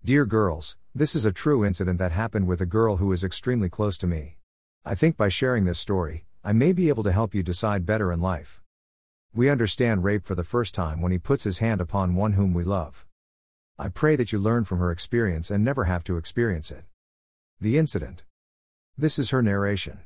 Dear girls, this is a true incident that happened with a girl who is extremely close to me. I think by sharing this story, I may be able to help you decide better in life. We understand rape for the first time when he puts his hand upon one whom we love. I pray that you learn from her experience and never have to experience it. The incident. This is her narration.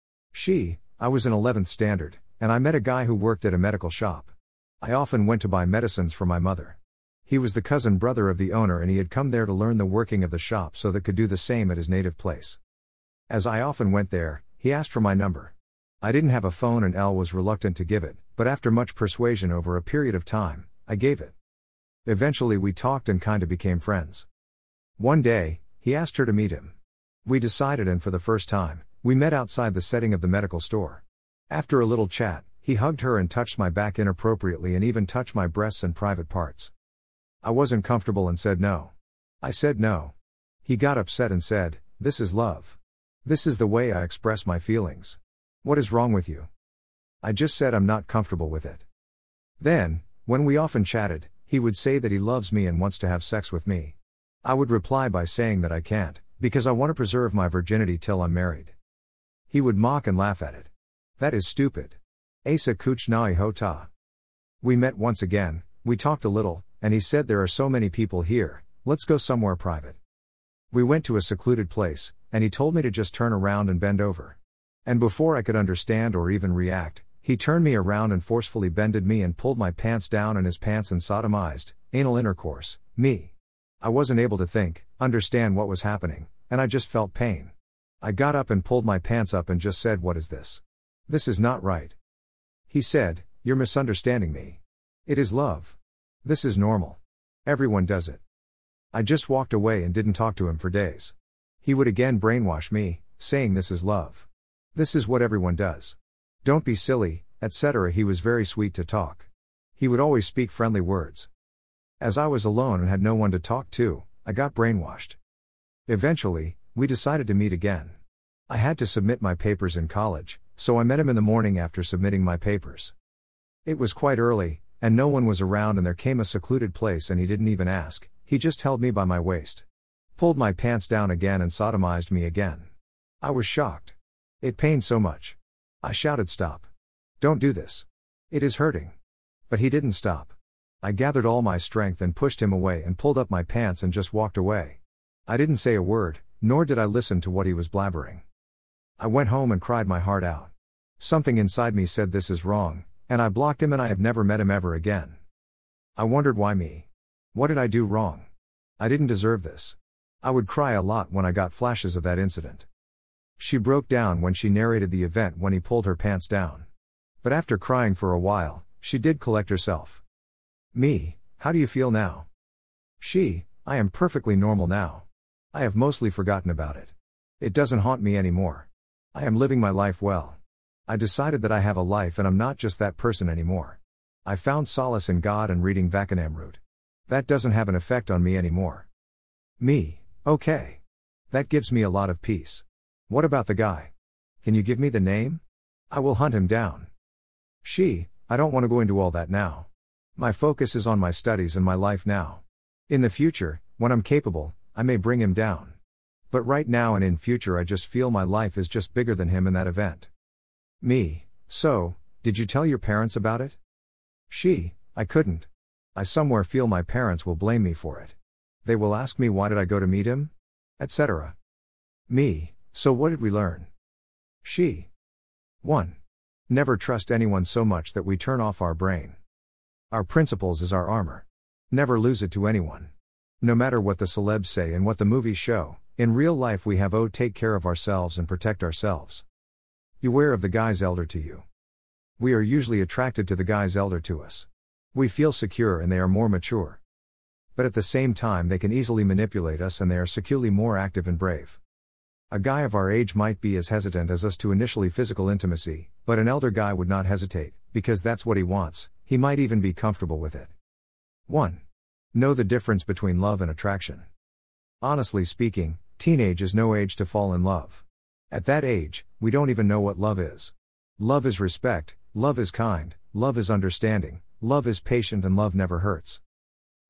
I was in 11th standard, and I met a guy who worked at a medical shop. I often went to buy medicines for my mother. He was the cousin brother of the owner and he had come there to learn the working of the shop so that could do the same at his native place. As I often went there, he asked for my number. I didn't have a phone and Elle was reluctant to give it, but after much persuasion over a period of time, I gave it. Eventually we talked and kinda became friends. One day, he asked her to meet him. We decided and for the first time, we met outside the setting of the medical store. After a little chat, he hugged her and touched my back inappropriately and even touched my breasts and private parts. I wasn't comfortable and said no. I said no. He got upset and said, "This is love. This is the way I express my feelings. What is wrong with you?" I just said I'm not comfortable with it. Then, when we often chatted, he would say that he loves me and wants to have sex with me. I would reply by saying that I can't, because I want to preserve my virginity till I'm married. He would mock and laugh at it. That is stupid. Asa kuch nai hota. We met once again, we talked a little, and he said there are so many people here, let's go somewhere private. We went to a secluded place, and he told me to just turn around and bend over. And before I could understand or even react, he turned me around and forcefully bended me and pulled my pants down in his pants and sodomized, anal intercourse, me. I wasn't able to think, understand what was happening, and I just felt pain. I got up and pulled my pants up and just said, "What is this? This is not right." He said, "You're misunderstanding me. It is love. This is normal. Everyone does it." I just walked away and didn't talk to him for days. He would again brainwash me, saying this is love. This is what everyone does. Don't be silly, etc. He was very sweet to talk. He would always speak friendly words. As I was alone and had no one to talk to, I got brainwashed. Eventually, we decided to meet again. I had to submit my papers in college, so I met him in the morning after submitting my papers. It was quite early, and no one was around and there came a secluded place and he didn't even ask, he just held me by my waist. Pulled my pants down again and sodomized me again. I was shocked. It pained so much. I shouted, "Stop. Don't do this. It is hurting." But he didn't stop. I gathered all my strength and pushed him away and pulled up my pants and just walked away. I didn't say a word, nor did I listen to what he was blabbering. I went home and cried my heart out. Something inside me said this is wrong, and I blocked him and I have never met him ever again. I wondered why me. What did I do wrong? I didn't deserve this. I would cry a lot when I got flashes of that incident. She broke down when she narrated the event when he pulled her pants down. But after crying for a while, she did collect herself. Me, how do you feel now? I am perfectly normal now. I have mostly forgotten about it. It doesn't haunt me anymore. I am living my life well. I decided that I have a life and I'm not just that person anymore. I found solace in God and reading Vakanamrut. That doesn't have an effect on me anymore. Me, okay. That gives me a lot of peace. What about the guy? Can you give me the name? I will hunt him down. I don't want to go into all that now. My focus is on my studies and my life now. In the future, when I'm capable, I may bring him down. But right now and in future I just feel my life is just bigger than him in that event. Me, so, did you tell your parents about it? I couldn't. I somewhere feel my parents will blame me for it. They will ask me why did I go to meet him? Etc. Me, so what did we learn? 1. Never trust anyone so much that we turn off our brain. Our principles is our armor. Never lose it to anyone. No matter what the celebs say and what the movies show, in real life we have to take care of ourselves and protect ourselves. Beware of the guys elder to you. We are usually attracted to the guys elder to us. We feel secure and they are more mature. But at the same time they can easily manipulate us and they are securely more active and brave. A guy of our age might be as hesitant as us to initially physical intimacy, but an elder guy would not hesitate, because that's what he wants, he might even be comfortable with it. 1. Know the difference between love and attraction. Honestly speaking, teenage is no age to fall in love. At that age, we don't even know what love is. Love is respect, love is kind, love is understanding, love is patient and love never hurts.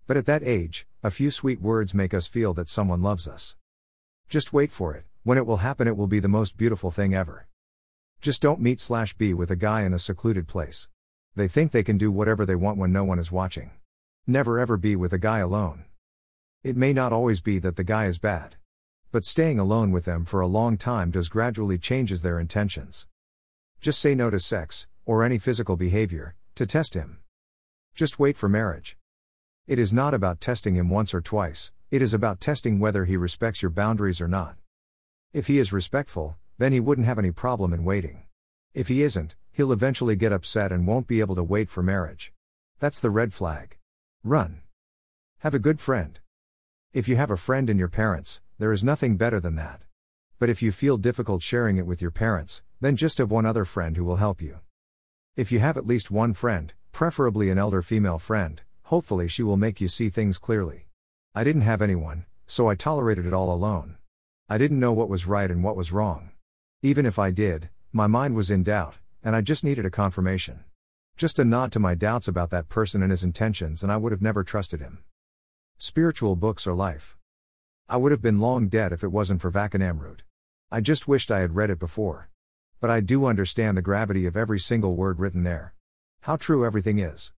But at that age, a few sweet words make us feel that someone loves us. Just wait for it. When it will happen, it will be the most beautiful thing ever. Just don't meet/be with a guy in a secluded place. They think they can do whatever they want when no one is watching. Never ever be with a guy alone. It may not always be that the guy is bad. But staying alone with them for a long time does gradually changes their intentions. Just say no to sex, or any physical behavior, to test him. Just wait for marriage. It is not about testing him once or twice, it is about testing whether he respects your boundaries or not. If he is respectful, then he wouldn't have any problem in waiting. If he isn't, he'll eventually get upset and won't be able to wait for marriage. That's the red flag. Run. Have a good friend. If you have a friend in your parents, there is nothing better than that. But if you feel difficult sharing it with your parents, then just have one other friend who will help you. If you have at least one friend, preferably an elder female friend, hopefully she will make you see things clearly. I didn't have anyone, so I tolerated it all alone. I didn't know what was right and what was wrong. Even if I did, my mind was in doubt, and I just needed a confirmation. Just a nod to my doubts about that person and his intentions, and I would have never trusted him. Spiritual books are life. I would have been long dead if it wasn't for Vakanamrut. I just wished I had read it before. But I do understand the gravity of every single word written there. How true everything is.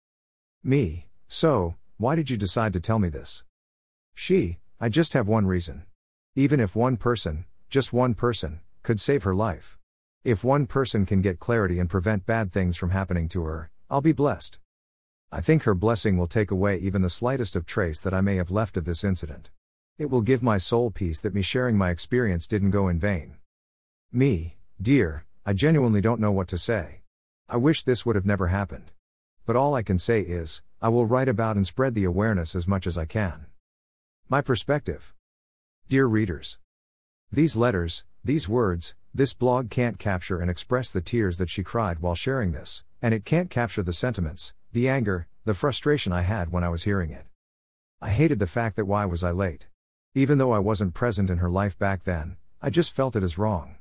Me, so, why did you decide to tell me this? She, I just have one reason. Even if one person, just one person, could save her life. If one person can get clarity and prevent bad things from happening to her, I'll be blessed. I think her blessing will take away even the slightest of trace that I may have left of this incident. It will give my soul peace that me sharing my experience didn't go in vain. Me, dear, I genuinely don't know what to say. I wish this would have never happened. But all I can say is, I will write about and spread the awareness as much as I can. My perspective. Dear readers, these letters, these words, this blog can't capture and express the tears that she cried while sharing this, and it can't capture the sentiments, the anger, the frustration I had when I was hearing it. I hated the fact that why was I late? Even though I wasn't present in her life back then, I just felt it as wrong.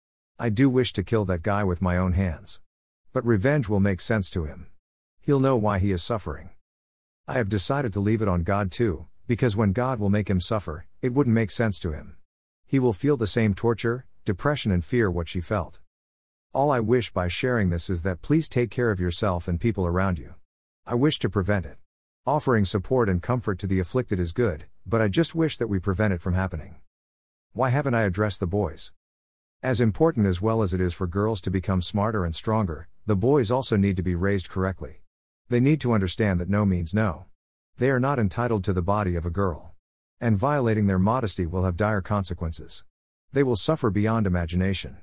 I do wish to kill that guy with my own hands. But revenge will make sense to him. He'll know why he is suffering. I have decided to leave it on God too, because when God will make him suffer, it wouldn't make sense to him. He will feel the same torture, depression and fear what she felt. All I wish by sharing this is that please take care of yourself and people around you. I wish to prevent it. Offering support and comfort to the afflicted is good, but I just wish that we prevent it from happening. Why haven't I addressed the boys? As important as well as it is for girls to become smarter and stronger, the boys also need to be raised correctly. They need to understand that no means no. They are not entitled to the body of a girl. And violating their modesty will have dire consequences. They will suffer beyond imagination.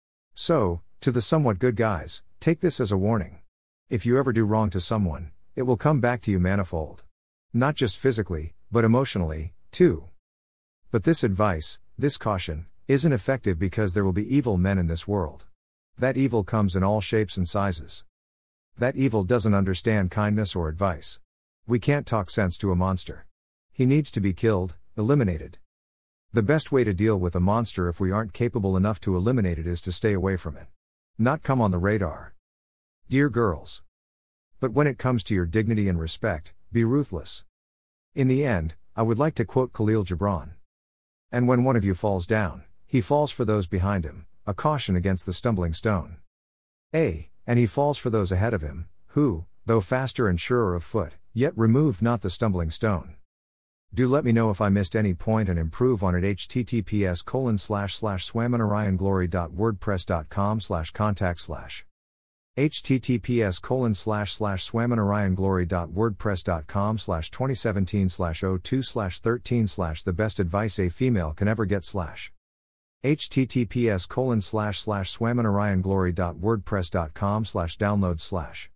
So, to the somewhat good guys, take this as a warning. If you ever do wrong to someone, it will come back to you manifold. Not just physically, but emotionally, too. But this advice, this caution, isn't effective because there will be evil men in this world. That evil comes in all shapes and sizes. That evil doesn't understand kindness or advice. We can't talk sense to a monster. He needs to be killed, eliminated. The best way to deal with a monster if we aren't capable enough to eliminate it is to stay away from it. Not come on the radar. Dear girls. But when it comes to your dignity and respect, be ruthless. In the end, I would like to quote Khalil Gibran. And when one of you falls down, he falls for those behind him, a caution against the stumbling stone. And he falls for those ahead of him, who, though faster and surer of foot, yet removed not the stumbling stone. Do let me know if I missed any point and improve on it. https://swaminarayanglory.wordpress.com/contact/ https://swaminarayanglory.wordpress.com/2017/02/13/ the best advice a female can ever get/ https://swaminarayanglory.wordpress.com/download/